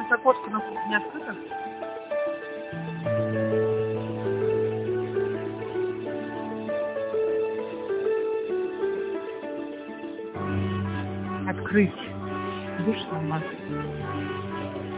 окошко на кухне открыто? Открыть. Душно у нас.